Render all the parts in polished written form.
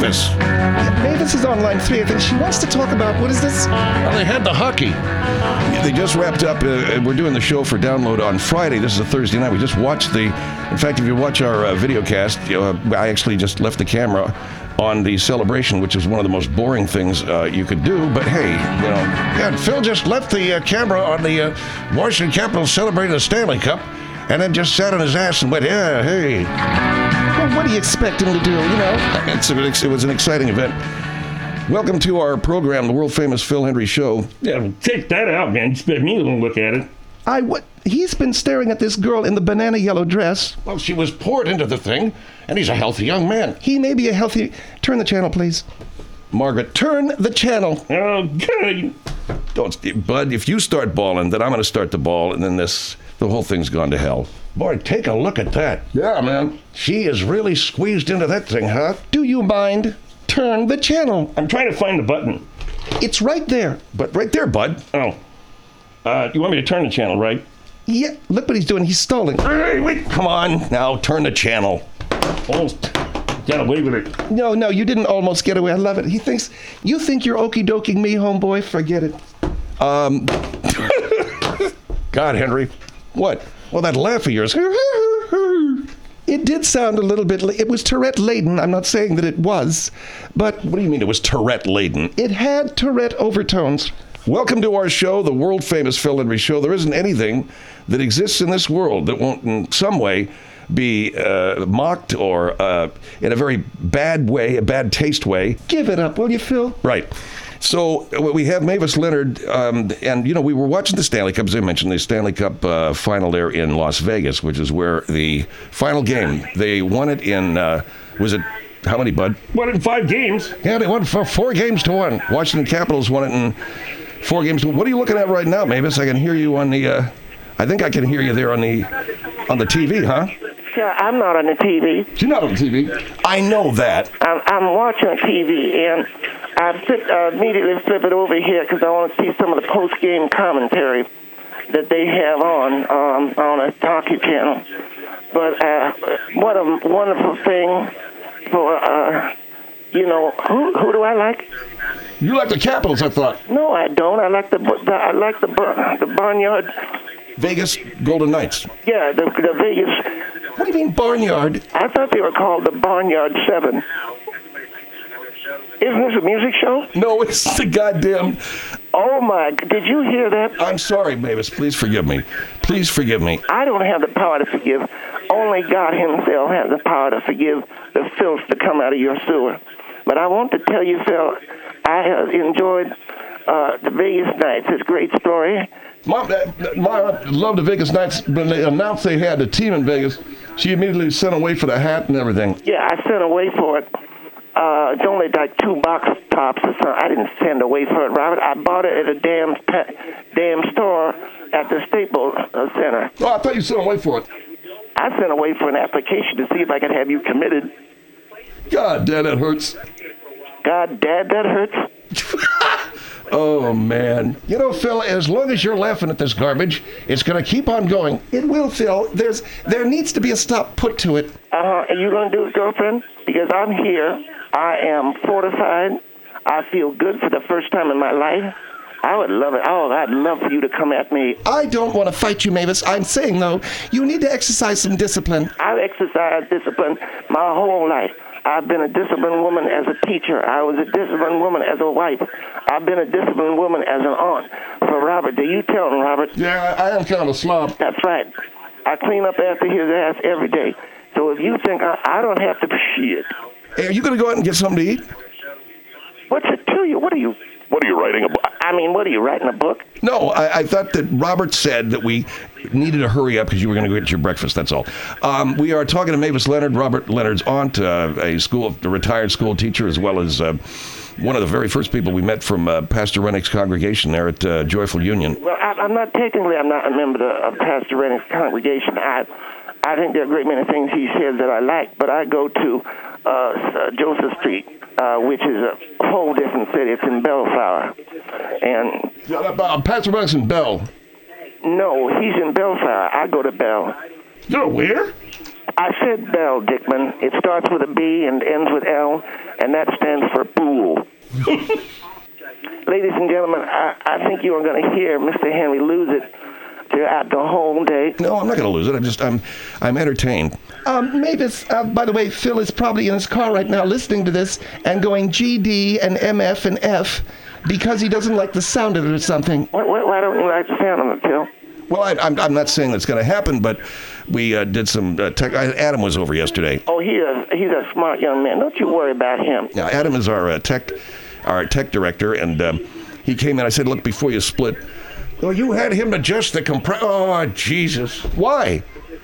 Mavis. Mavis is on line 3. I think she wants to talk about, what is this? Well, they had the hockey. They just wrapped up. We're doing the show for download on Friday. This is a Thursday night. We just watched in fact, if you watch our video cast, I actually just left the camera on the celebration, which is one of the most boring things you could do. But hey, Phil just left the camera on the Washington Capitals celebrating the Stanley Cup, and then just sat on his ass and went, yeah, hey. Well, what do you expect him to do, It was an exciting event. Welcome to our program, the world-famous Phil Hendrie Show. Yeah, well, take that out, man. Just let me look at it. He's been staring at this girl in the banana yellow dress. Well, she was poured into the thing, and he's a healthy young man. He may be a healthy... Turn the channel, please. Margaret, turn the channel. Oh, good. Bud, if you start bawling, then I'm going to start to bawl, and then the whole thing's gone to hell. Boy, take a look at that. Yeah, man. She is really squeezed into that thing, huh? Do you mind? Turn the channel. I'm trying to find the button. It's right there. But right there, Bud. Oh. You want me to turn the channel, right? Yeah, look what he's doing. He's stalling. Hey, wait, come on. Now, turn the channel. Almost got away with it. No, you didn't almost get away. I love it. You think you're okie-doking me, homeboy? Forget it. God, Henry. What? Well, that laugh of yours. It did sound a little bit... It was Tourette-laden. I'm not saying that it was, but... What do you mean it was Tourette-laden? It had Tourette overtones. Welcome to our show, the world-famous Phil Hendrie Show. There isn't anything that exists in this world that won't in some way be mocked or in a very bad way, a bad taste way. Give it up, will you, Phil? Right. So we have Mavis Leonard, and we were watching the Stanley Cup, as I mentioned, the Stanley Cup final there in Las Vegas, which is where the final game, they won it in, was it, how many, Bud? Won it in 5 games. Yeah, they won for 4 games to 1. Washington Capitals won it in 4 games to 1. What are you looking at right now, Mavis? I can hear you on the, I think I can hear you there on the TV, huh? Yeah, I'm not on the TV. You're not on the TV. I know that. I'm watching TV, and I immediately flip it over here because I want to see some of the post-game commentary that they have on a hockey channel. But what a wonderful thing for, who do I like? You like the Capitals, I thought. No, I don't. I like the Barnyard. Vegas Golden Knights. Yeah, the Vegas. What do you mean Barnyard? I thought they were called the Barnyard 7. Isn't this a music show? No, it's the goddamn... Oh, my... Did you hear that? I'm sorry, Mavis. Please forgive me. Please forgive me. I don't have the power to forgive. Only God himself has the power to forgive the filth to come out of your sewer. But I want to tell you, Phil, I have enjoyed the Vegas Knights. It's a great story. Mom loved the Vegas Knights. When they announced they had a team in Vegas, she immediately sent away for the hat and everything. Yeah, I sent away for it. It's only like 2 box tops or something. I didn't send away for it, Robert. I bought it at a damn store at the Staples Center. Oh, I thought you sent away for it. I sent away for an application to see if I could have you committed. God, Dad, that hurts. God, Dad, that hurts. Oh, man. Phil, as long as you're laughing at this garbage, it's going to keep on going. It will, Phil. There needs to be a stop put to it. Are you going to do it, girlfriend? Because I'm here. I am fortified. I feel good for the first time in my life. I would love it. Oh, I'd love for you to come at me. I don't want to fight you, Mavis. I'm saying, though, you need to exercise some discipline. I've exercised discipline my whole life. I've been a disciplined woman as a teacher. I was a disciplined woman as a wife. I've been a disciplined woman as an aunt. For Robert, do you tell him, Robert? Yeah, I am kind of a slob. That's right. I clean up after his ass every day. So if you think I don't have to shit. Hey, are you going to go out and get something to eat? What's it to you? What are you writing a book? What are you writing a book? No, I thought that Robert said that we needed to hurry up because you were going to go get your breakfast. That's all. We are talking to Mavis Leonard, Robert Leonard's aunt, a retired school teacher, as well as one of the very first people we met from Pastor Rennick's congregation there at Joyful Union. Well, I'm not a member of Pastor Rennick's congregation. I think there are a great many things he says that I like, but I go to Joseph Street, which is a whole different city. It's in Bellflower. And Pastor Rennick's in Bell. No, he's in Bellflower. I go to Bell. You're where? I said Bell, Dickman. It starts with a B and ends with L, and that stands for Bool. Ladies and gentlemen, I think you are going to hear Mr. Henry lose it throughout the whole day. No, I'm not going to lose it. I'm entertained. Mavis, by the way, Phil is probably in his car right now listening to this and going GD and MF and F because he doesn't like the sound of it or something. Why don't you like the sound of it, Phil? Well, I'm not saying that's going to happen, but we did some tech. Adam was over yesterday. Oh, he's a smart young man. Don't you worry about him. Now, Adam is our tech director, and he came in. I said, look, before you split, well, you had him adjust the compressor. Oh, Jesus. Why?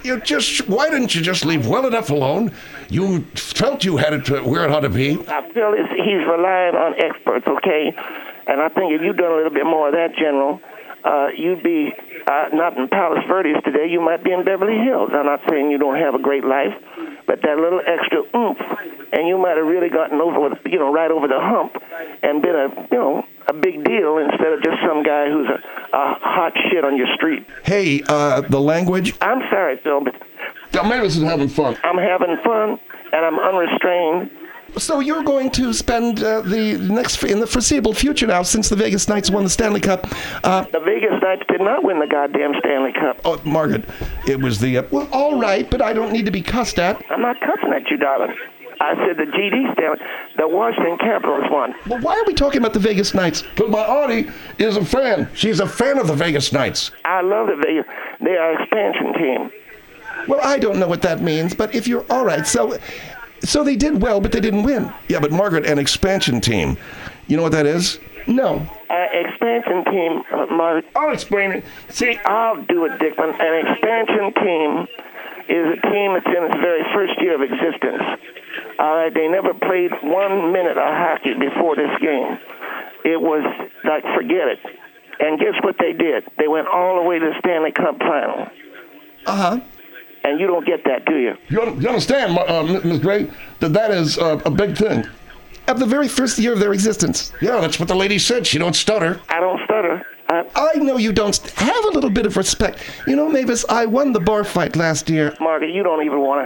Why didn't you just leave well enough alone? You felt you had it where it ought to be. I feel he's relying on experts, okay? And I think if you'd done a little bit more of that, General, you'd be not in Palos Verdes today. You might be in Beverly Hills. I'm not saying you don't have a great life, but that little extra oomph, and you might have really gotten right over the hump and been a big deal instead of just some guy who's a hot shit on your street. Hey, the language? I'm sorry, Phil, but Mavis is having fun. I'm having fun, and I'm unrestrained. So you're going to spend in the foreseeable future now, since the Vegas Knights won the Stanley Cup. The Vegas Knights did not win the goddamn Stanley Cup. Oh, Margaret, it was the... Well, all right, but I don't need to be cussed at. I'm not cussing at you, darling. I said the GD Stanley, the Washington Capitals won. Well, why are we talking about the Vegas Knights? Because my auntie is a fan. She's a fan of the Vegas Knights. I love the Vegas. They are an expansion team. Well, I don't know what that means, but if you're... All right, so they did well, but they didn't win. Yeah, but Margaret, an expansion team. You know what that is? No. Expansion team, Mark. I'll explain it. See, I'll do it, Dickman. An expansion team is a team that's in its very first year of existence. All right, they never played 1 minute of hockey before this game. It was like, forget it. And guess what they did? They went all the way to the Stanley Cup final. Uh-huh. And you don't get that, do you? You understand, Ms. Gray, that is a big thing. Of the very first year of their existence. Yeah, that's what the lady said. She don't stutter. I don't stutter. I know you don't. Have a little bit of respect. You know, Mavis, I won the bar fight last year. Margaret, you don't even want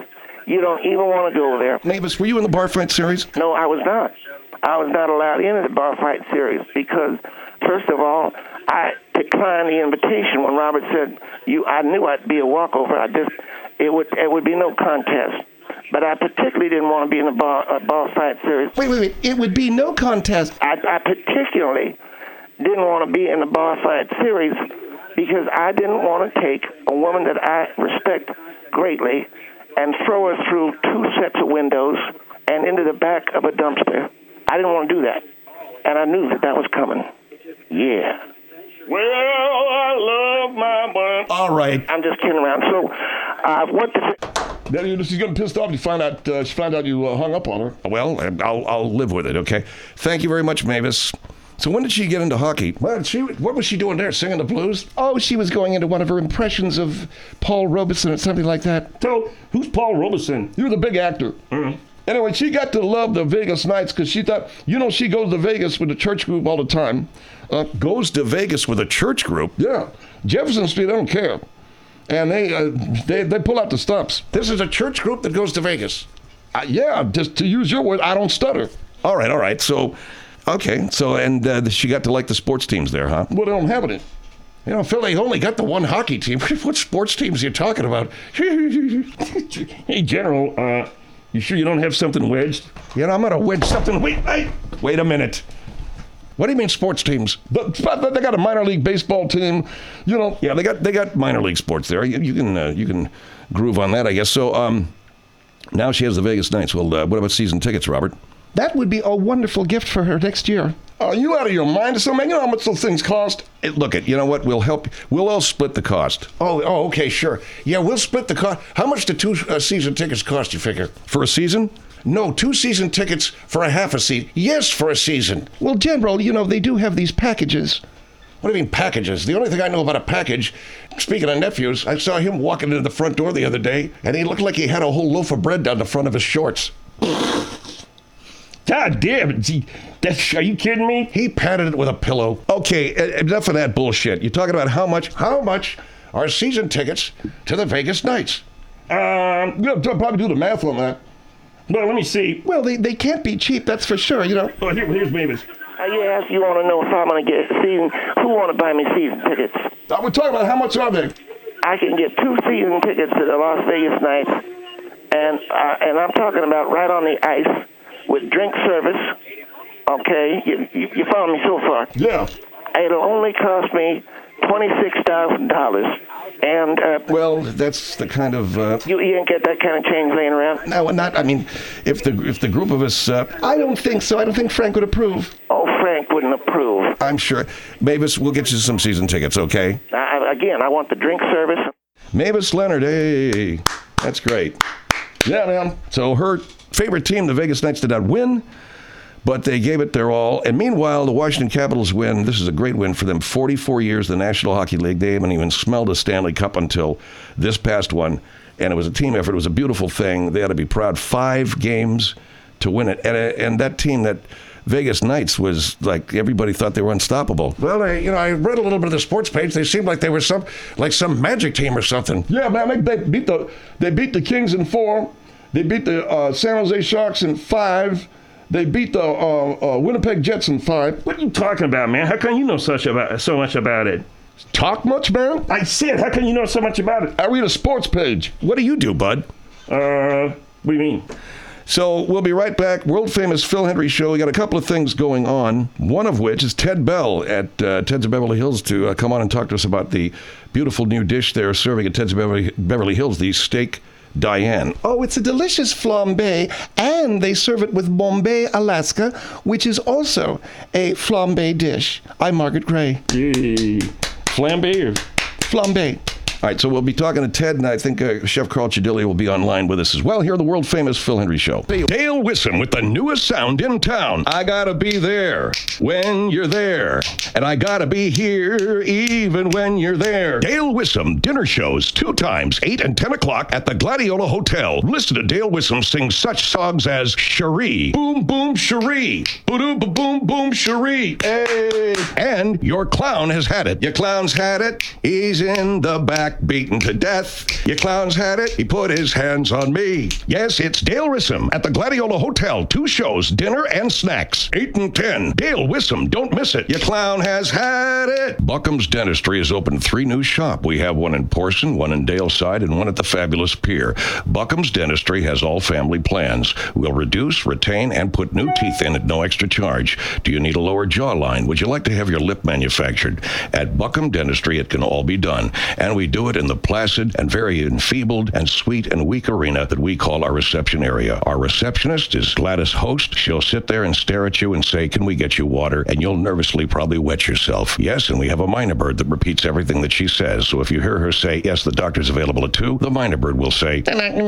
to go there. Mavis, were you in the bar fight series? No, I was not. I was not allowed into the bar fight series because, first of all, I declined the invitation when Robert said I knew I'd be a walkover. It would be no contest. But I particularly didn't want to be in the bar fight series. Wait. It would be no contest. I particularly didn't want to be in the bar fight series because I didn't want to take a woman that I respect greatly and throw her through 2 sets of windows and into the back of a dumpster. I didn't want to do that. And I knew that was coming. Yeah. well, I love my wife. All right. I'm just kidding around. So, what the... Then she's getting pissed off. She found out you hung up on her. Well, I'll live with it, okay? Thank you very much, Mavis. So when did she get into hockey? What was she doing there, singing the blues? Oh, she was going into one of her impressions of Paul Robeson or something like that. So, who's Paul Robeson? He was a big actor. Mm-hmm. Anyway, she got to love the Vegas Knights because she thought, she goes to Vegas with the church group all the time. Goes to Vegas with a church group? Yeah. Jefferson Street, I don't care. And they pull out the stops. This is a church group that goes to Vegas. Yeah, just to use your word, I don't stutter. All right. So, okay. So, and she got to like the sports teams there, huh? Well, they don't have any. Phil, they only got the one hockey team. What sports teams are you talking about? Hey, General, you sure you don't have something wedged? I'm going to wedge something. Wait a minute. What do you mean sports teams? They got a minor league baseball team. Yeah, they got minor league sports there. You can groove on that, I guess. So now she has the Vegas Knights. Well, what about season tickets, Robert? That would be a wonderful gift for her next year. Are you out of your mind or something? You know how much those things cost? You know what? We'll help. We'll all split the cost. Oh, okay, sure. Yeah, we'll split the cost. How much do 2 season tickets cost, you figure? For a season? No, 2 season tickets for a half a season. Yes, for a season. Well, General, they do have these packages. What do you mean packages? The only thing I know about a package, speaking of nephews, I saw him walking into the front door the other day, and he looked like he had a whole loaf of bread down the front of his shorts. God damn it. Are you kidding me? He patted it with a pillow. Okay, enough of that bullshit. You're talking about how much are season tickets to the Vegas Knights? We'll probably do the math on that. Well, let me see. Well, they can't be cheap, that's for sure, you know. Oh, here's Mavis. Yes, you want to know if I'm going to get season. Who want to buy me season tickets? We're talking about how much are they? I can get 2 season tickets to the Las Vegas Knights, and I'm talking about right on the ice with drink service. Okay, you follow me so far? Yeah. It'll only cost me $26,000, and Well, that's the kind of. you ain't get that kind of change laying around. No, not, I mean, If the group of us, I don't think so. I don't think Frank would approve. Oh, Frank wouldn't approve. I'm sure. Mavis, we'll get you some season tickets, okay? Again, I want the drink service. Mavis Leonard, hey, that's great. Yeah, man. So her favorite team, the Vegas Knights, did not win, but they gave it their all. And meanwhile, the Washington Capitals win. This is a great win for them. 44 years, the National Hockey League. They haven't even smelled a Stanley Cup until this past one. And it was a team effort. It was a beautiful thing. They ought to be proud. 5 games to win it. And that team, that Vegas Knights, was like everybody thought they were unstoppable. Well, I read a little bit of the sports page. They seemed like they were some magic team or something. Yeah, man. They beat the Kings in 4. They beat the San Jose Sharks in 5. They beat the Winnipeg Jets in 5. What are you talking about, man? How come you know so much about it? Talk much, man? I said, how come you know so much about it? I read a sports page. What do you do, bud? What do you mean? So we'll be right back. World famous Phil Hendrie Show. We got a couple of things going on. One of which is Ted Bell at Ted's of Beverly Hills to come on and talk to us about the beautiful new dish they're serving at Ted's of Beverly Hills, the steak Diane. Oh, it's a delicious flambe, and they serve it with Bombay, Alaska, which is also a flambe dish. I'm Margaret Gray. Hey, flambe or? Flambe. All right, so we'll be talking to Ted, and I think Chef Carl Chidilli will be online with us as well. Here on the world famous Phil Hendrie Show. Dale Wissom with the newest sound in town. I gotta be there when you're there, and I gotta be here even when you're there. Dale Wissom dinner shows 2 times, 8 and 10 o'clock at the Gladiola Hotel. Listen to Dale Wissom sing such songs as Cherie, Boom Boom Cherie, Boom Boom Boom Cherie, hey, and Your Clown Has Had It. Your clown's had it. He's in the back beaten to death. Your clown's had it. He put his hands on me. Yes, it's Dale Wissom at the Gladiola Hotel. 2 shows, dinner and snacks. 8 and 10. Dale Wissom, don't miss it. Your clown has had it. Buckham's Dentistry has opened 3 new shops. We have one in Porson, one in Daleside, and one at the Fabulous Pier. Buckham's Dentistry has all family plans. We'll reduce, retain, and put new teeth in at no extra charge. Do you need a lower jawline? Would you like to have your lip manufactured? At Buckham Dentistry, it can all be done. And we do it in the placid and very enfeebled and sweet and weak arena that we call our reception area. Our receptionist is Gladys Host. She'll sit there and stare at you and say, "Can we get you water?" And you'll nervously probably wet yourself. Yes, and we have a minor bird that repeats everything that she says. So if you hear her say, "Yes, the doctor's available at 2," the minor bird will say,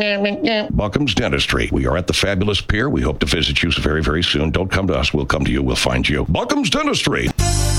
Buckham's Dentistry. We are at the Fabulous Pier. We hope to visit you very, very soon. Don't come to us. We'll come to you. We'll find you. Buckham's Dentistry.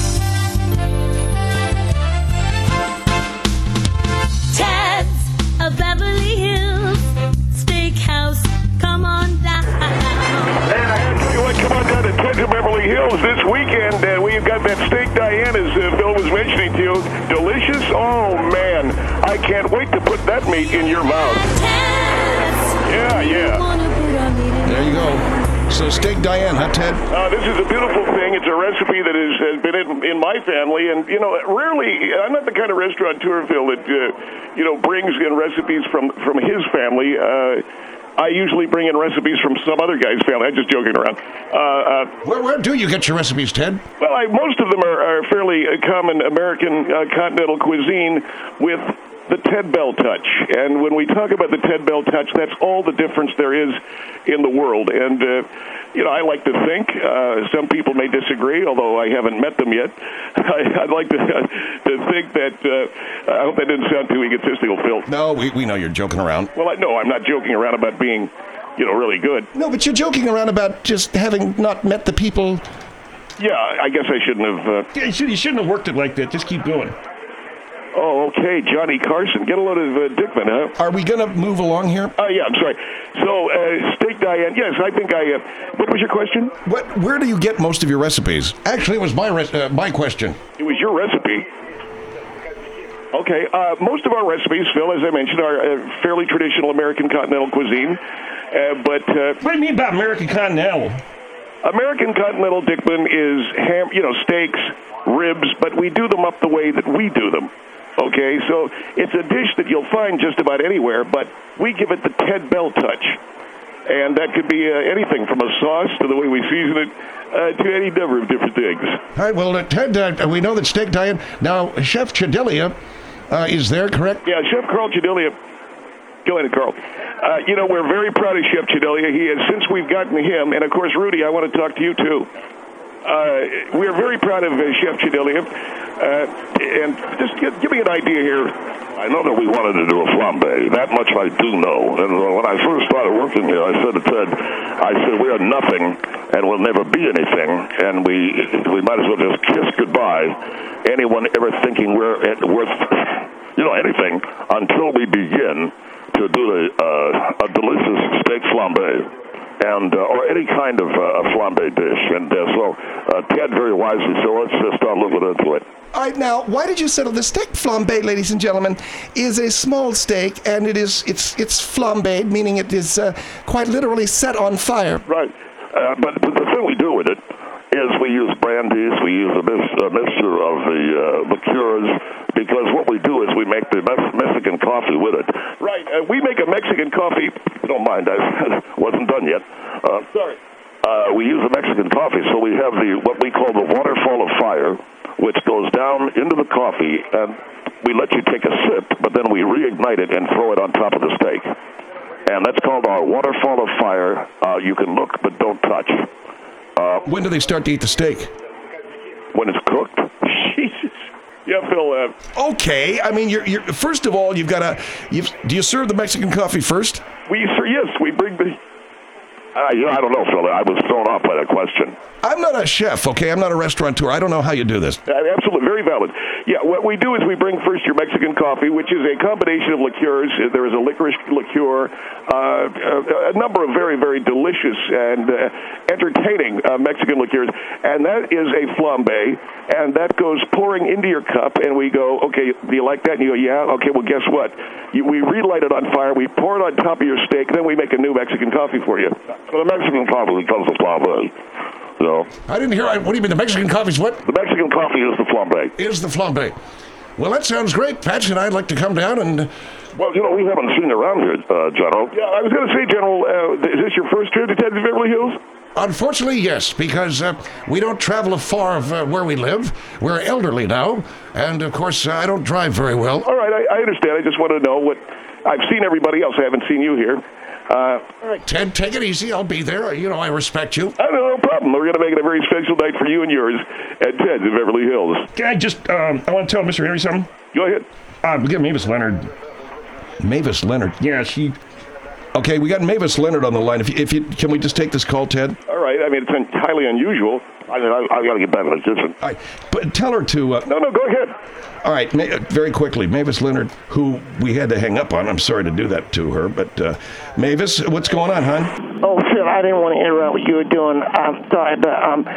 Ted's of Beverly Hills Steakhouse. Come on down. And I have you want to come on down to Ted's of Beverly Hills this weekend, and we've got that steak Diane, as Bill was mentioning to you. Delicious. Oh, man. I can't wait to put that meat in your mouth. Ted's. Yeah. There you go. So steak Diane, huh, Ted? This is a beautiful thing. It's a recipe that has been in my family, and rarely, I'm not the kind of restaurateur, Phil, that brings in recipes from his family. I usually bring in recipes from some other guy's family. I'm just joking around. Where do you get your recipes, Ted? Well, most of them are fairly common American continental cuisine with the Ted Bell touch. And when we talk about the Ted Bell touch, that's all the difference there is in the world. And, I like to think, some people may disagree, although I haven't met them yet. I'd like to think that, I hope that didn't sound too egotistical, Phil. No, we know you're joking around. Well, no, I'm not joking around about being, really good. No, but you're joking around about just having not met the people. Yeah, I guess I shouldn't have. Yeah, you shouldn't have worked it like that. Just keep going. Oh, okay, Johnny Carson. Get a load of Dickman, huh? Are we going to move along here? Yeah, I'm sorry. So, steak Diane. Yes, I think what was your question? Where do you get most of your recipes? Actually, it was my question. It was your recipe. Okay, most of our recipes, Phil, as I mentioned, are fairly traditional American continental cuisine. But What do you mean by American Continental? American continental, Dickman, is ham, steaks, ribs, but we do them up the way that we do them. Okay, so it's a dish that you'll find just about anywhere, but we give it the Ted Bell touch. And that could be anything from a sauce to the way we season it to any number of different things. All right, well, Ted, we know that Steak Diane. Now, Chef Chedilia is there, correct? Yeah, Chef Carl Chedilia. Go ahead, Carl. We're very proud of Chef Chedilia. He has, since we've gotten him, and of course, Rudy, I want to talk to you too. We're very proud of Chef Chedilia. And just give me an idea here. I know that we wanted to do a flambe. That much I do know. And when I first started working here, I said to Ted, we are nothing and we'll never be anything. And we might as well just kiss goodbye. Anyone ever thinking we're worth, anything until we begin to do a delicious steak flambe. And or any kind of flambe dish, and so Ted very wisely. So let's just start looking into it. All right, now, why did you settle the steak flambe, ladies and gentlemen, is a small steak, and it's flambéed, meaning it is quite literally set on fire. Right, but the thing we do with it is we use brandies, we use a mixture of the liqueurs, because what we do is we make the Mexican coffee with it. Right, we make a Mexican coffee. Don't mind, I wasn't done yet. Sorry. We use a Mexican coffee, so we have what we call the waterfall of fire, which goes down into the coffee, and we let you take a sip, but then we reignite it and throw it on top of the steak. And that's called our waterfall of fire. You can look, but don't touch. When do they start to eat the steak? When it's cooked. Jesus. Yeah, Phil. Okay, I mean, you're first of all, do you serve the Mexican coffee first? Yes, we bring the... I don't know, Phil. I was thrown off by that question. I'm not a chef, okay? I'm not a restaurateur. I don't know how you do this. Absolutely, very valid. Yeah, what we do is we bring first your Mexican coffee, which is a combination of liqueurs. There is a licorice liqueur, a number of very, very delicious and entertaining Mexican liqueurs, and that is a flambe, and that goes pouring into your cup, and we go, okay, do you like that? And you go, yeah, okay, well, guess what? We relight it on fire, we pour it on top of your steak, then we make a new Mexican coffee for you. So the Mexican coffee becomes a flambe. So, I didn't hear. What do you mean? The Mexican coffee's what? The Mexican coffee is the flambe. Is the flambe. Well, that sounds great. Patch and I'd like to come down and... Well, we haven't seen you around here, General. Yeah, I was going to say, General, is this your first trip to Ted's Beverly Hills? Unfortunately, yes, because we don't travel far of where we live. We're elderly now, and of course, I don't drive very well. All right, I understand. I just want to know what... I've seen everybody else. I haven't seen you here. All right, Ted, take it easy. I'll be there. I respect you. No problem. We're going to make it a very special night for you and yours at Ted's in Beverly Hills. Can I just, I want to tell Mr. Henry something? Go ahead. Get Mavis Leonard. Mavis Leonard? Yeah, she... Okay, we got Mavis Leonard on the line. Can we just take this call, Ted? All right. I mean, it's highly unusual. I got to get back to the kitchen. All right, but tell her to... No, go ahead. All right, very quickly, Mavis Leonard, who we had to hang up on. I'm sorry to do that to her, but Mavis, what's going on, hon? Oh, Phil, I didn't want to interrupt what you were doing. I'm sorry, but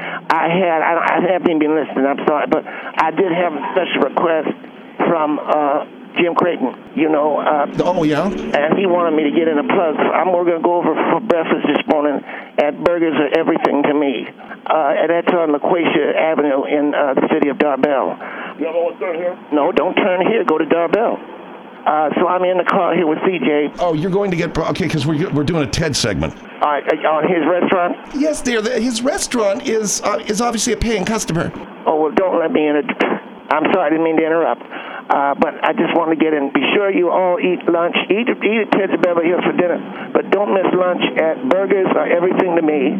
I haven't even been listening. I'm sorry, but I did have a special request from Jim Creighton, oh, yeah? And he wanted me to get in a plug. We're going to go over for breakfast this morning at Burgers Are Everything to Me. And that's on LaQuasia Avenue in the city of Darbell. You ever want to turn here? No, don't turn here. Go to Darbell. So I'm in the car here with CJ. Oh, you're going to get... Okay, because we're doing a TED segment. All right, on his restaurant? Yes, dear. His restaurant is obviously a paying customer. Oh, well, don't let me in it. I'm sorry, I didn't mean to interrupt. But I just want to get in. Be sure you all eat lunch. Eat at Ted's Beverly Hills for dinner. But don't miss lunch at Burgers Are Everything to Me,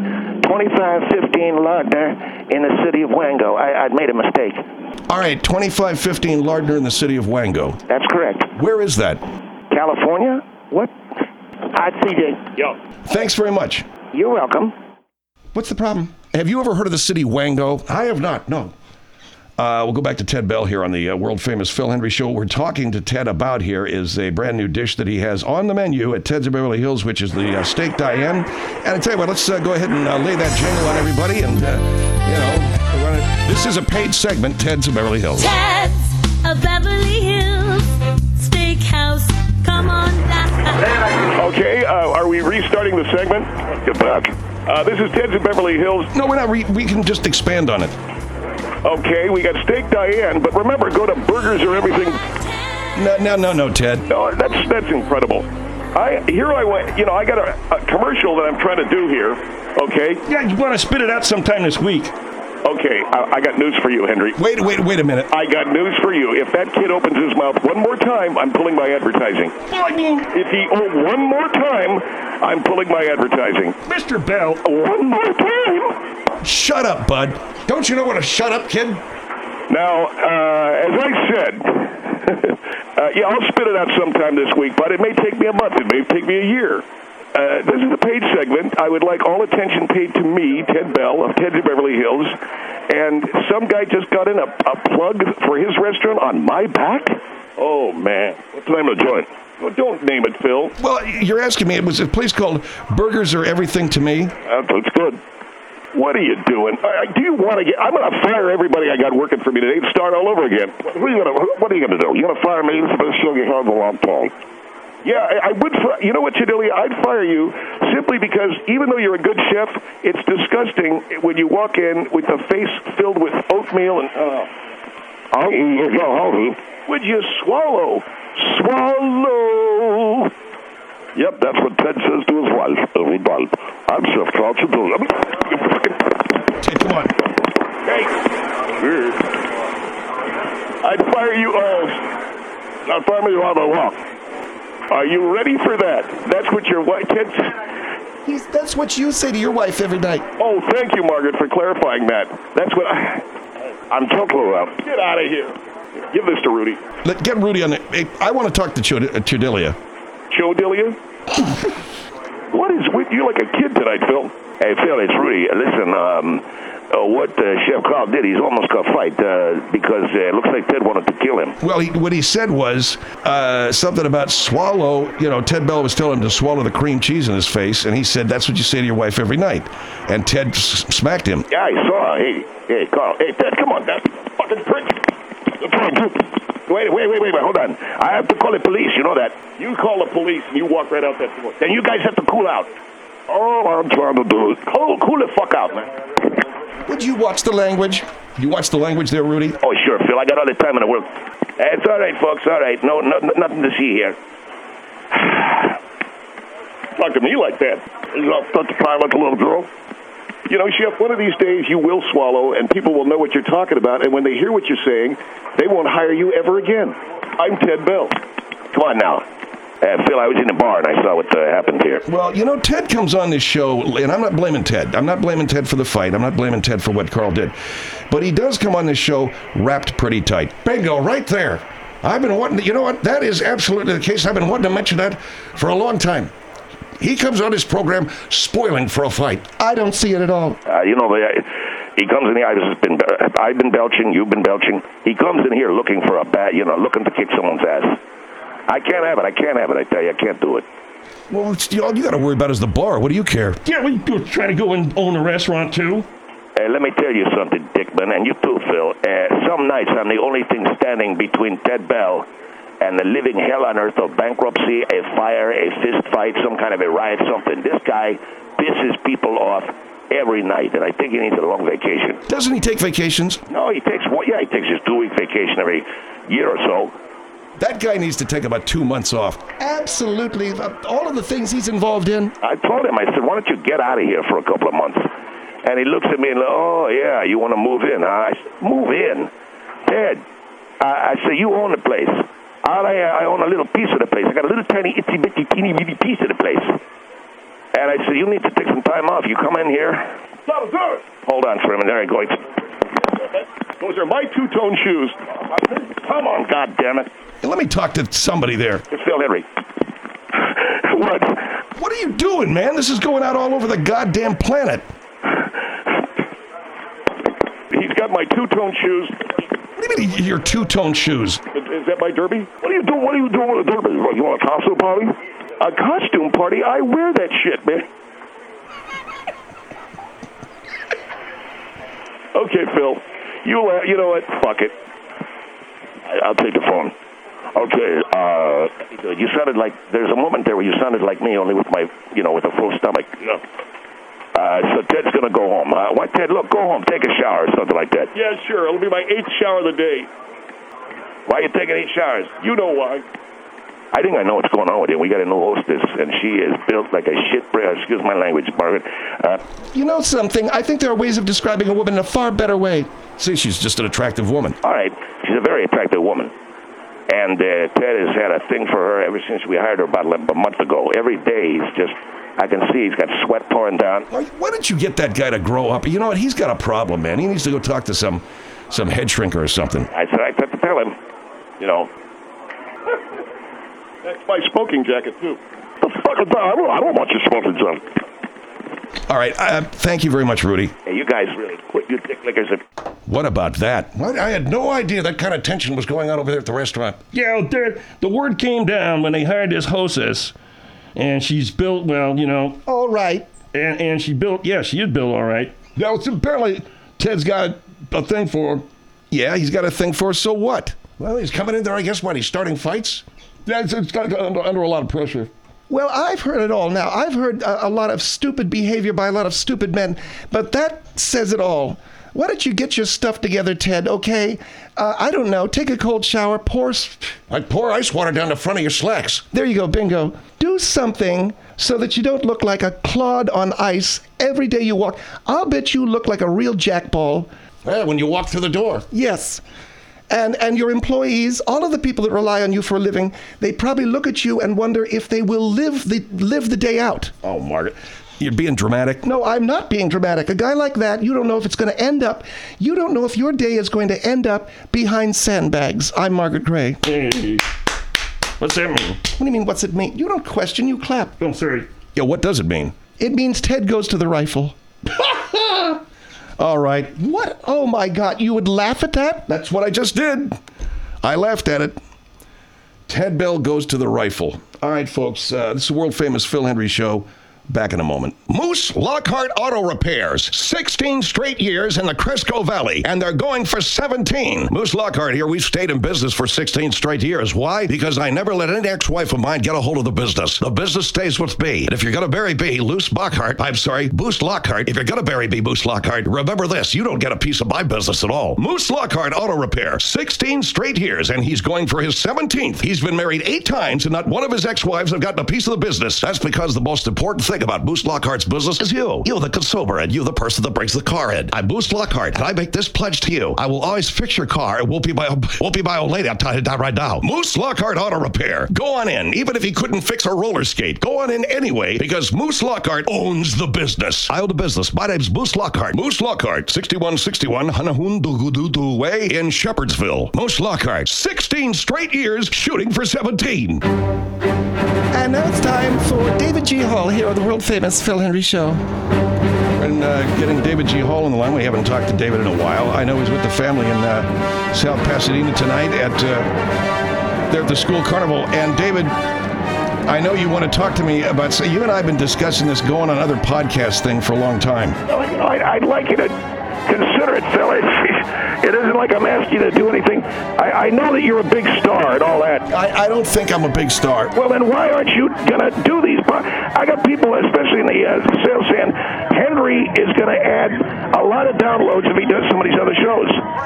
2515 Lardner in the city of Wango. I made a mistake. All right, 2515 Lardner in the city of Wango. That's correct. Where is that? California? What? Hi, CJ. Yeah. Thanks very much. You're welcome. What's the problem? Have you ever heard of the city Wango? I have not, no. We'll go back to Ted Bell here on the world-famous Phil Hendrie Show. What we're talking to Ted about here is a brand new dish that he has on the menu at Ted's of Beverly Hills, which is the Steak Diane. And I tell you what, let's go ahead and lay that jingle on everybody. And, this is a paid segment, Ted's of Beverly Hills. Ted's of Beverly Hills. Okay, are we restarting the segment? Get back. This is Ted's in Beverly Hills. No, we're not. We can just expand on it. Okay, we got Steak Diane, but remember, go to Burgers or Everything. No, Ted. No, that's incredible. I got a commercial that I'm trying to do here. Okay. Yeah, you want to spit it out sometime this week. Okay, I got news for you, Henry. Wait a minute. I got news for you. If that kid opens his mouth one more time, I'm pulling my advertising. If he one more time, I'm pulling my advertising. Mr. Bell. One more time. Shut up, bud. Don't you know what a shut up, kid? Now, as I said, I'll spit it out sometime this week, but it may take me a month. It may take me a year. This is a paid segment. I would like all attention paid to me, Ted Bell of Ted's in Beverly Hills, and some guy just got in a plug for his restaurant on my back. Oh, man. What's the name of the joint? Well, don't name it, Phil. Well, you're asking me. It was a place called Burgers or Everything to Me. That's good. What are you doing? Do you want to get... I'm going to fire everybody I got working for me today and start all over again. What are you going to do? You going to fire me? This is the best show you have in a long time. Yeah, I would. You know what, Chadilia? I'd fire you simply because even though you're a good chef, it's disgusting when you walk in with a face filled with oatmeal and. You're healthy. Would you swallow? Swallow. Yep, that's what Ted says to his wife every night. I'm Chef Carl Chadilia. Ted, come on. Hey. I'd fire you. Not fire me on the walk. Are you ready for that? That's what your wife, Ted. That's what you say to your wife every night. Oh, thank you, Margaret, for clarifying that. That's what I'm talking about. Get out of here. Give this to Rudy. Get Rudy on the... Hey, I want to talk to Chadilia. Chodilia? You're like a kid tonight, Phil. Hey, Phil, it's Rudy. Listen, what Chef Carl did, he's almost got a fight because it looks like Ted wanted to kill him. Well, what he said was something about swallow. You know, Ted Bell was telling him to swallow the cream cheese in his face, and he said, that's what you say to your wife every night. And Ted smacked him. Yeah, I saw. Hey, Carl. Hey, Ted, come on, that fucking prick. Wait, hold on. I have to call the police, you know that. You call the police and you walk right out that door. Then you guys have to cool out. Oh, I'm trying to do it. Cool the fuck out, man. Would you watch the language? You watch the language there, Rudy? Oh, sure, Phil. I got all the time in the world. It's all right, folks. All right. No, nothing to see here. Talk to me like that. You're such a cry like a little girl. You know, Chef, one of these days you will swallow and people will know what you're talking about, and when they hear what you're saying, they won't hire you ever again. I'm Ted Bell. Come on now. Phil, I was in the bar and I saw what happened here. Well, you know, Ted comes on this show, and I'm not blaming Ted. I'm not blaming Ted for the fight. I'm not blaming Ted for what Carl did. But he does come on this show wrapped pretty tight. Bingo, right there. I've been wanting to, you know what? That is absolutely the case. I've been wanting to mention that for a long time. He comes on his program spoiling for a fight. I don't see it at all. He comes in here. I've been belching. You've been belching. He comes in here looking for a bat, looking to kick someone's ass. I can't have it. I tell you, I can't do it. Well, all you got to worry about is the bar. What do you care? Yeah, well, you're trying to go and own a restaurant, too? Let me tell you something, Dickman, and you too, Phil. Some nights I'm the only thing standing between Ted Bell and the living hell on earth of bankruptcy, a fire, a fist fight, some kind of a riot, something. This guy pisses people off every night, and I think he needs a long vacation. Doesn't he take vacations? No, he takes his 2-week vacation every year or so. That guy needs to take about 2 months off. Absolutely. All of the things he's involved in. I told him, I said, why don't you get out of here for a couple of months? And he looks at me and, oh, yeah, you want to move in, huh? I said, move in? Ted, I said, you own the place. I own a little piece of the place. I got a little tiny, itsy bitty, teeny bitty piece of the place. And I said, you need to take some time off. You come in here. Hold on for a minute. There I go. Those are my two-tone shoes. Come on, goddammit. Hey, let me talk to somebody there. It's Phil Henry. What? What are you doing, man? This is going out all over the goddamn planet. He's got my two-tone shoes. What do you mean your two-tone shoes? Is that my derby? What are you doing with a derby? You want a costume party? A costume party? I wear that shit, man. Okay, Phil. You know what? Fuck it. I'll take the phone. Okay, you sounded like, there's a moment there where you sounded like me, only with my, with a full stomach. So Ted's going to go home. Why, Ted, look, go home, take a shower or something like that. Yeah, sure. It'll be my 8th shower of the day. Why are you taking 8 showers? You know why. I think I know what's going on with you. We got a new hostess, and she is built like a shit bread. Excuse my language, Margaret. You know something? I think there are ways of describing a woman in a far better way. See, she's just an attractive woman. All right, she's a very attractive woman. And Ted has had a thing for her ever since we hired her about a month ago. Every day he's just, I can see he's got sweat pouring down. Why don't you get that guy to grow up? You know what? He's got a problem, man. He needs to go talk to some head shrinker or something. I said I have to tell him, That's my smoking jacket, too. The fuck is that? I don't want you smoking junk. All right. Thank you very much, Rudy. Hey, you guys really quit, you dick lickers. What about that? What? I had no idea that kind of tension was going on over there at the restaurant. Yeah, the word came down when they hired this hostess, and she's built, All right. and she built, she is built all right. Now, apparently, Ted's got a thing for her. Yeah, he's got a thing for her, so what? Well, he's coming in there, I guess, he's starting fights? It's got under a lot of pressure. Well, I've heard it all now. I've heard a lot of stupid behavior by a lot of stupid men, but that says it all. Why don't you get your stuff together, Ted, okay? I don't know. Take a cold shower, pour ice water down the front of your slacks. There you go, bingo. Do something so that you don't look like a clod on ice every day you walk. I'll bet you look like a real jackball. Well, when you walk through the door. Yes. And your employees, all of the people that rely on you for a living, they probably look at you and wonder if they will live the day out. Oh, Margaret, you're being dramatic. No, I'm not being dramatic. A guy like that, you don't know if it's going to end up, you don't know if your day is going to end up behind sandbags. I'm Margaret Gray. Hey, what's that mean? What do you mean, what's it mean? You don't question, you clap. I'm sorry. Yeah, what does it mean? It means Ted goes to the rifle. All right. What? Oh, my God. You would laugh at that? That's what I just did. I laughed at it. Ted Bell goes to the rifle. All right, folks. This is the world-famous Phil Hendry Show. Back in a moment. Moose Lockhart Auto Repairs. 16 straight years in the Crisco Valley, and they're going for 17. Moose Lockhart here. We've stayed in business for 16 straight years. Why? Because I never let any ex-wife of mine get a hold of the business. The business stays with me. And if you're going to bury B, Moose Lockhart, if you're going to bury B, Moose Lockhart, remember this, you don't get a piece of my business at all. Moose Lockhart Auto Repair. 16 straight years, and he's going for his 17th. He's been married 8 times, and not one of his ex-wives have gotten a piece of the business. That's because the most important thing about Moose Lockhart's business is you. You, the consumer, and you, the person that brings the car in. I'm Moose Lockhart, and I make this pledge to you. I will always fix your car. It won't be my old lady. I'm telling you that right now. Moose Lockhart Auto Repair. Go on in, even if he couldn't fix a roller skate. Go on in anyway, because Moose Lockhart owns the business. I own the business. My name's Moose Lockhart. Moose Lockhart, 6161 Hanahundugududu Way in Shepherdsville. Moose Lockhart, 16 straight years shooting for 17. And now it's time for David G. Hall here on the world-famous Phil Hendry Show. And getting David G. Hall on the line. We haven't talked to David in a while. I know he's with the family in South Pasadena tonight at they're at the school carnival. And David, I know you want to talk to me about. So you and I have been discussing this going on other podcast thing for a long time. I'd like you to consider it, Phil. It isn't like I'm asking you to do anything. I know that you're a big star and all that. I don't think I'm a big star. Well, then why aren't you going to do these? I got people, especially in the sales saying, Henry is going to add a lot of downloads if he does some of these other shows.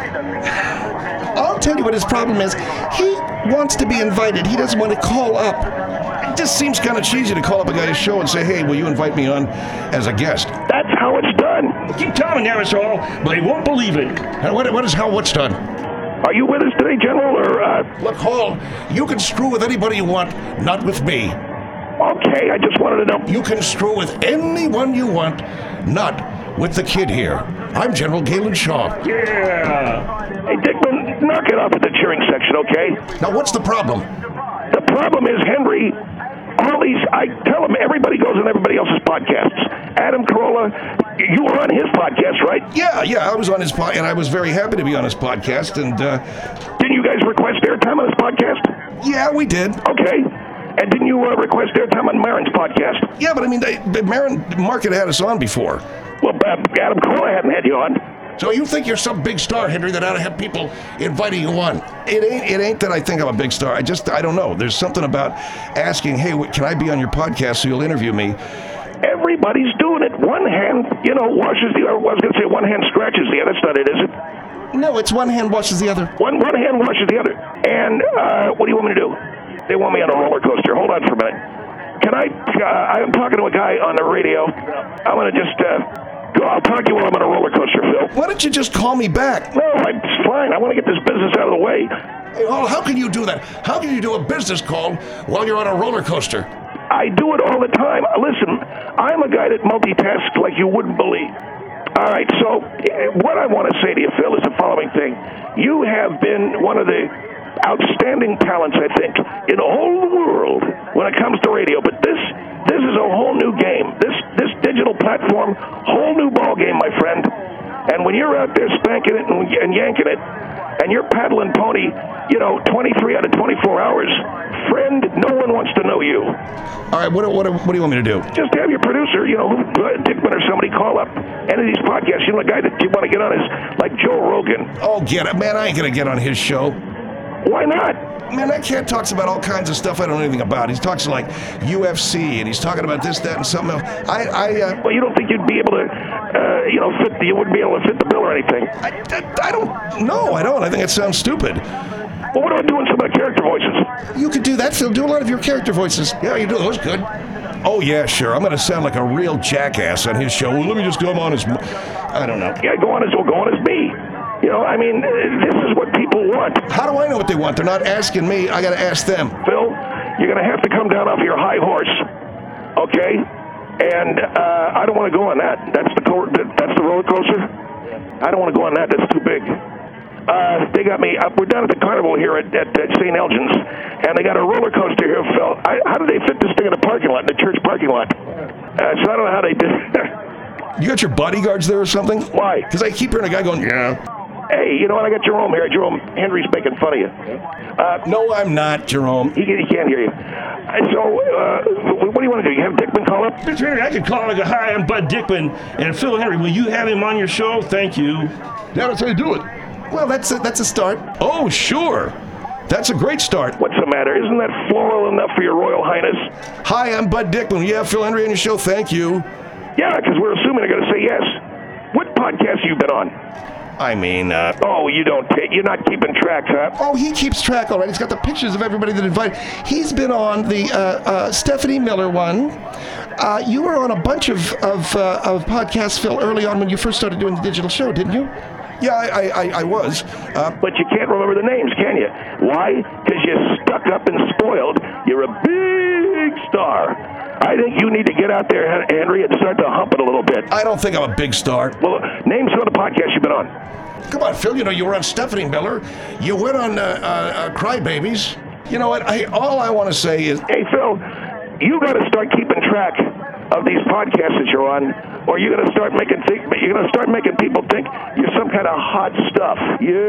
I'll tell you what his problem is. He wants to be invited. He doesn't want to call up. It just seems kind of cheesy to call up a guy's show and say, hey, will you invite me on as a guest? That's how it's done. Keep telling him, it's all, but he won't believe it. What's done? Are you with us today, General, or... Look, Hall, you can screw with anybody you want, not with me. Okay, I just wanted to know. You can screw with anyone you want, not with the kid here. I'm General Galen Shaw. Yeah. Hey, Dickman, knock it off at the cheering section, okay? Now, what's the problem? The problem is, Henry, I tell him everybody goes on everybody else's podcasts. Adam Carolla, you were on his podcast, right? Yeah, I was on his podcast, and I was very happy to be on his podcast, and, Didn't you guys request airtime on his podcast? Yeah, we did. Okay. And didn't you request airtime on Marin's podcast? Yeah, but I mean, Mark had us on before. Well, Adam Carolla hadn't had you on. So you think you're some big star, Henry, that ought to have people inviting you on? It ain't that I think I'm a big star. I don't know. There's something about asking, hey, can I be on your podcast so you'll interview me? Everybody's doing it. One hand, washes the other. I was going to say one hand scratches the other. That's not it, is it? No, it's one hand washes the other. One hand washes the other. And what do you want me to do? They want me on a roller coaster. Hold on for a minute. Can I'm talking to a guy on the radio. I'm going to just I'll talk to you while I'm on a roller coaster, Phil. Why don't you just call me back? No, it's fine. I want to get this business out of the way. Hey, how can you do that? How can you do a business call while you're on a roller coaster? I do it all the time. Listen, I'm a guy that multitasks like you wouldn't believe. All right, so what I want to say to you, Phil, is the following thing. You have been one of the outstanding talents, I think, in the whole world when it comes to radio. But this is a whole new game. This digital platform, whole new ball game, my friend. And when you're out there spanking it and yanking it, and you're paddling pony, 23 out of 24 hours, friend, no one wants to know you. All right, what do you want me to do? Just have your producer, Dickman or somebody call up any of these podcasts. The guy that you want to get on is like Joe Rogan. Oh, get it. Man, I ain't going to get on his show. Why not? Man, that cat talks about all kinds of stuff I don't know anything about. He talks like UFC, and he's talking about this, that, and something else. Well, you don't think you'd be able to, you wouldn't be able to fit the bill or anything? I don't. No, I don't. I think it sounds stupid. Well, what about doing some of the character voices? You could do that, Phil. Do a lot of your character voices. Yeah, you do those good. Oh, yeah, sure. I'm going to sound like a real jackass on his show. Well, let me just come on as... I don't know. Yeah, go on as me. This is what people want. How do I know what they want? They're not asking me. I got to ask them. Phil, you're going to have to come down off your high horse, okay? And I don't want to go on that. That's the roller coaster. I don't want to go on that. That's too big. They got me up. We're down at the carnival here at St. Elgin's, and they got a roller coaster here, Phil. How did they fit this thing in the parking lot, in the church parking lot? So I don't know how they did it. You got your bodyguards there or something? Why? Because I keep hearing a guy going, yeah. Hey, you know what? I got Jerome here. Jerome, Henry's making fun of you. No, I'm not, Jerome. He can't hear you. So, what do you want to do? You have Dickman call up? Mr. Henry, I could call and go, hi, I'm Bud Dickman. And Phil Henry, will you have him on your show? Thank you. Yeah, that's how you do it. Well, that's a start. Oh, sure. That's a great start. What's the matter? Isn't that floral enough for your Royal Highness? Hi, I'm Bud Dickman. Will you have Phil Henry on your show? Thank you. Yeah, because we're assuming they're going to say yes. What podcast have you been on? I mean, Oh, you're not keeping track, huh? Oh, he keeps track, all right. He's got the pictures of everybody that invited. He's been on the Stephanie Miller one. You were on a bunch of podcasts, Phil, early on when you first started doing the digital show, didn't you? yeah, I was. But you can't remember the names, can you? Why? Because you're stuck up and spoiled. You're a big star. I think you need to get out there, Henry, and start to hump it a little bit. I don't think I'm a big star. Well, name some of the podcasts you've been on. Come on, Phil. You were on Stephanie Miller. You went on Crybabies. You know what? All I want to say is... Hey, Phil, you got to start keeping track of these podcasts that you're on, or you're going to start making people think you're some kind of hot stuff.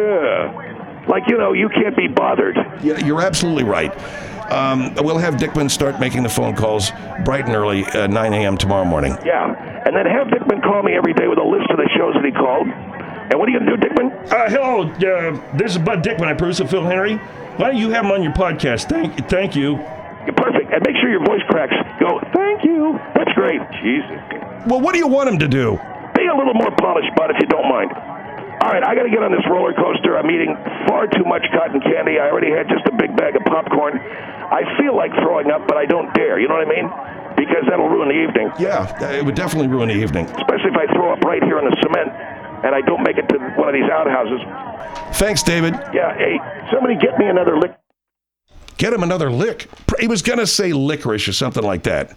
Yeah. Like, you can't be bothered. Yeah, you're absolutely right. We'll have Dickman start making the phone calls bright and early, 9 a.m. tomorrow morning. Yeah, and then have Dickman call me every day with a list of the shows that he called. And what are you going to do, Dickman? Hello, this is Bud Dickman. I produce Phil Henry. Why don't you have him on your podcast? Thank you. You're perfect. And make sure your voice cracks. Go, thank you. That's great. Jesus. Well, what do you want him to do? Be a little more polished, Bud, if you don't mind. All right, I got to get on this roller coaster. I'm eating far too much cotton candy. I already had just a big bag of popcorn. I feel like throwing up, but I don't dare. You know what I mean? Because that'll ruin the evening. Yeah, it would definitely ruin the evening. Especially if I throw up right here on the cement and I don't make it to one of these outhouses. Thanks, David. Yeah, hey, somebody get me another lick. Get him another lick. He was going to say licorice or something like that,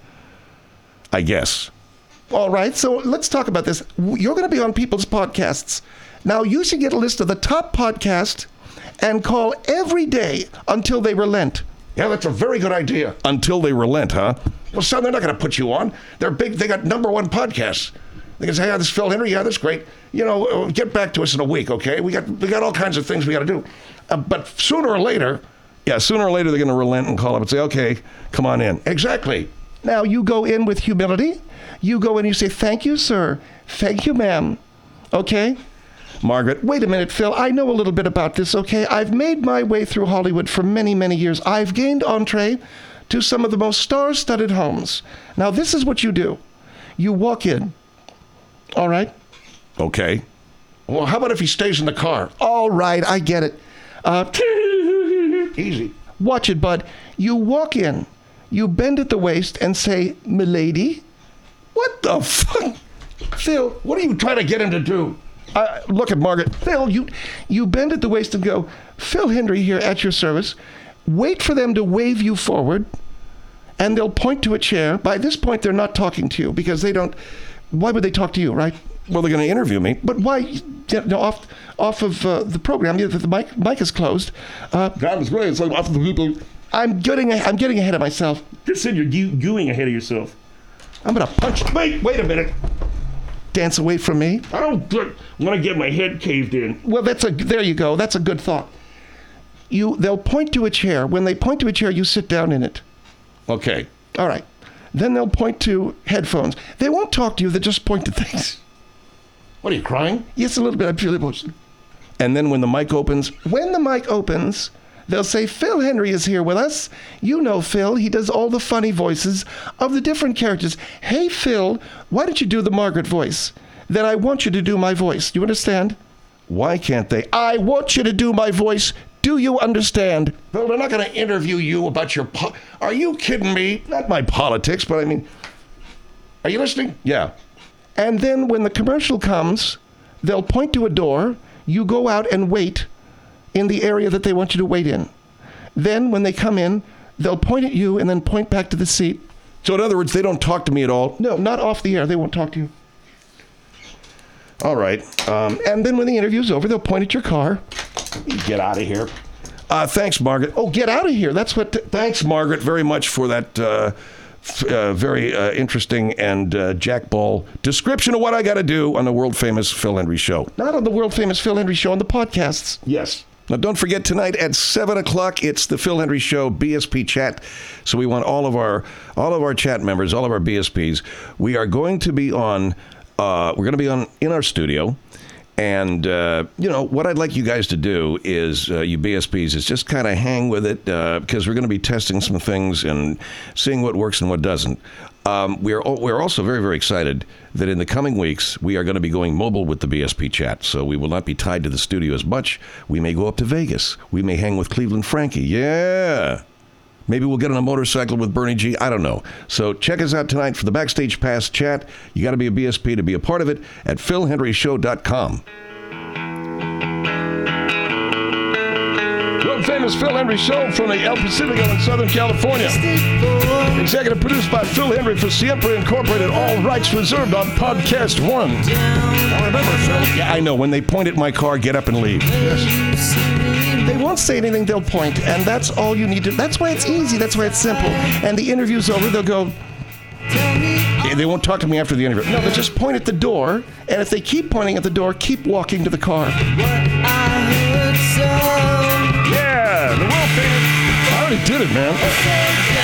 I guess. All right, so let's talk about this. You're going to be on people's podcasts. Now, you should get a list of the top podcast and call every day until they relent. Yeah, that's a very good idea. Until they relent, huh? Well, son, they're not going to put you on. They're big. They got #1 podcasts. They can say, "Yeah, this is Phil Henry. Yeah, that's great. Get back to us in a week, okay? We got all kinds of things we got to do." But sooner or later, they're going to relent and call up and say, "Okay, come on in." Exactly. Now, you go in with humility. You go in and you say, "Thank you, sir. Thank you, ma'am." Okay? Margaret. Wait a minute, Phil. I know a little bit about this, okay? I've made my way through Hollywood for many, many years. I've gained entree to some of the most star-studded homes. Now, this is what you do. You walk in, all right? Okay. Well, how about if he stays in the car? All right, I get it. Easy. Watch it, bud. You walk in, you bend at the waist and say, "Milady." What the fuck? Phil, What are you trying to get him to do? look at Margaret. Phil, you bend at the waist and go, "Phil Hendry here at your service." Wait for them to wave you forward, and they'll point to a chair. By this point, they're not talking to you because they don't. Why would they talk to you, right? Well, they're going to interview me. But why? Off of the program, the mic is closed. God is great. It's like after the people. I'm getting ahead of myself. Just said you're gooing ahead of yourself. I'm gonna punch. Wait a minute. Dance away from me. I don't want to get my head caved in. Well, there you go. That's a good thought. They'll point to a chair. When they point to a chair, you sit down in it. Okay. All right. Then they'll point to headphones. They won't talk to you. They just point to things. What are you, crying? Yes, a little bit. I'm feeling emotional. And then when the mic opens, When the mic opens, they'll say, "Phil Hendry is here with us. You know Phil. He does all the funny voices of the different characters. Hey, Phil, why don't you do the Margaret voice? Then I want you to do my voice. Do you understand? why can't they? I want you to do my voice. Do you understand?" Bill, they're not going to interview you about your... Are you kidding me? Not my politics, but I mean... Are you listening? Yeah. And then when the commercial comes, they'll point to a door. You go out and wait in the area that they want you to wait in. Then when they come in, they'll point at you and then point back to the seat. So in other words, they don't talk to me at all? No, not off the air. They won't talk to you. All right. And then when the interview's over, they'll point at your car. Get out of here. Thanks, Margaret. Oh, get out of here. That's what... Thanks, Margaret, very much for that very interesting and jackball description of what I got to do on the world-famous Phil Hendry Show. Not on the world-famous Phil Hendry Show, on the podcasts. Yes. Now, don't forget, tonight at 7 o'clock, it's the Phil Hendry Show BSP chat. So we want all of our chat members, all of our BSPs. We are going to be on... in our studio. And, what I'd like you guys to do is, you BSPs, is just kind of hang with it because we're going to be testing some things and seeing what works and what doesn't. We're also very, very excited that in the coming weeks, we are going to be going mobile with the BSP chat. So we will not be tied to the studio as much. We may go up to Vegas. We may hang with Cleveland Frankie. Yeah. Maybe we'll get on a motorcycle with Bernie G. I don't know. So check us out tonight for the Backstage Pass chat. You got to be a BSP to be a part of it at philhendryshow.com. World-famous Phil Hendry Show from the El Pacifico in Southern California. Executive produced by Phil Hendry for Siempre Incorporated. All rights reserved on Podcast One. Now remember, Phil. Yeah, I know. When they point at my car, get up and leave. Yes. They won't say anything, they'll point, and that's all you need to... That's why it's easy, that's why it's simple. And the interview's over, they'll go... They won't talk to me after the interview. No, they'll just point at the door, and if they keep pointing at the door, keep walking to the car. Yeah, the world famous... I already did it, man.